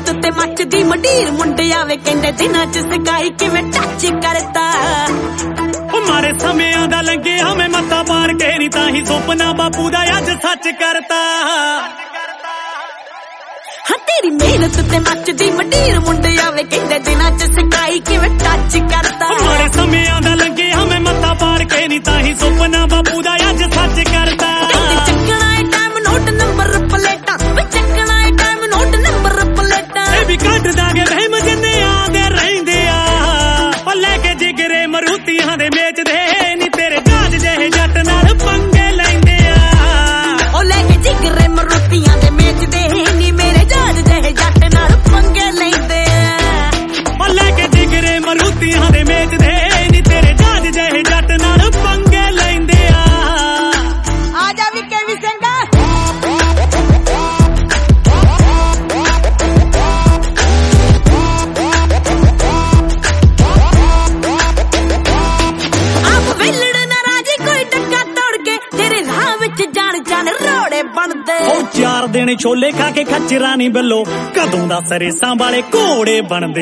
मेहनत ते मचदी मंडीर मुंडे आवे कहंदे दिनां च सकाई किवें टच करता मारे समियां दा लंघिया मैं मत्था पार के नी ताही सुपना बापू दा अज सच करता हाँ तेरी मेहनत ते मचदी मंडीर मुंडे आवे कहंदे दिनां च सकाई किवें टच करता मारे समियां दा लंघिया मैं मत्था पार के नी ताही सुपना बापू दा अज सच करता चकना है टाइम नोट नंबर प्लेटा चकना है टाइम नोट नंबर प्लेटा भी कट दागे बहम जिन्ने आंदे रहिंदे आ लेके जिगरे मरूतियां दे मेचदे नी तेरे जाज जहे जट नाल पंगे लैंदे आ ओ लेके जिगरे मरूतियां दे मेचदे नी मेरे जाज जहे जट नाल पंगे लैंदे आ लेके जिगरे मरूतियां दे मेचदे नी तेरे जाज जहे जट नाल पंगे लैंदे आ जा भी के भी संगा चार दिन छोले खा के खच्चरा नी बिल्लो कदों दा सरेसां वाले घोड़े बनदे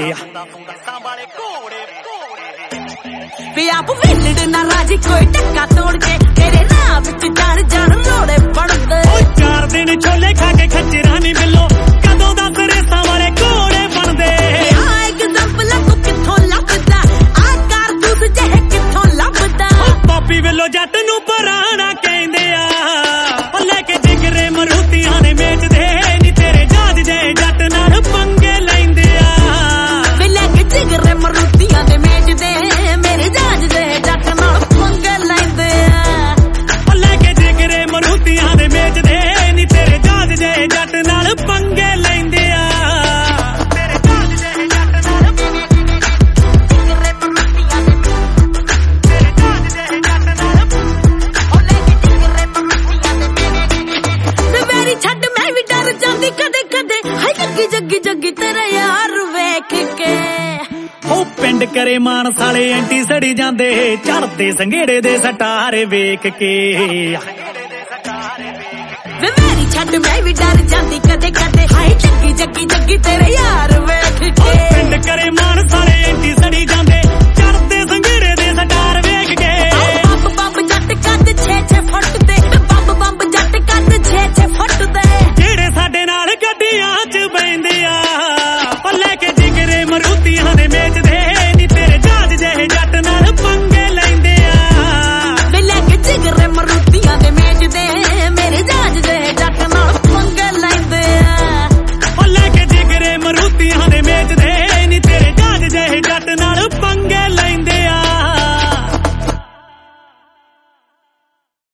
आप वेलड़ ना राजी कोई टक्का तोड़ के तेरे राह विच जान जान रोड़े बनदे चार दिन छोले खा के खच्चरा नी बिल्लो कदों दा सरेसां वाले घोड़े बनदे एग्जांपल तू किथों लभदा आ कारतूस जहे किथों लभदा पापी वेलो जट नू पराना कहंदे आ लेके जिगरे मरूतियां ने मेचदे नी तेरे जाज जहे जट नाल पंगे लैंदे आ वे लेके जिगरे मरूतियां ने मेचदे मेरे जाज जहे जट नाल पंगे लैंदे आ लेके जिगरे मरूतियां ने मेचदे नी तेरे जाज जहे जट नाल पंगे लैंदे आ तेरे जाज जहे जट नाल जिगरे मरूतियां ने तेरे जाज जहे जट नाल ओ लेके जिगरे मरूतियां ने मेरी छੱਡ मैं भी डर जांदी कदे कदे हाय जग्गी जग्गी जग्गी तेरे यार वेख के ਉਹ ਪਿੰਡ ਕਰੇ ਮਾਨ ਸਾਲੇ ਐਂਟੀ ਸੜੀ ਜਾਂਦੇ ਚੜਦੇ ਸੰਘੇੜੇ ਦੇ ਸਟਾਰੇ ਵੇਖ ਕੇ ਵੇ ਮੇਰੀ ਛੱਡ ਮੈਂ ਵੀ ਡਰ ਜਾਂਦੀ ਕਦੇ ਕਦੇ ਹਾਏ ਜੱਗੀ ਜੱਗੀ ਜੱਗੀ ਤੇਰੇ ਯਾਰ ਵੇਖ ਕੇ ਪਿੰਡ ਕਰੇ ਮਾਨ ਸਾਲੇ ਐਂਟੀ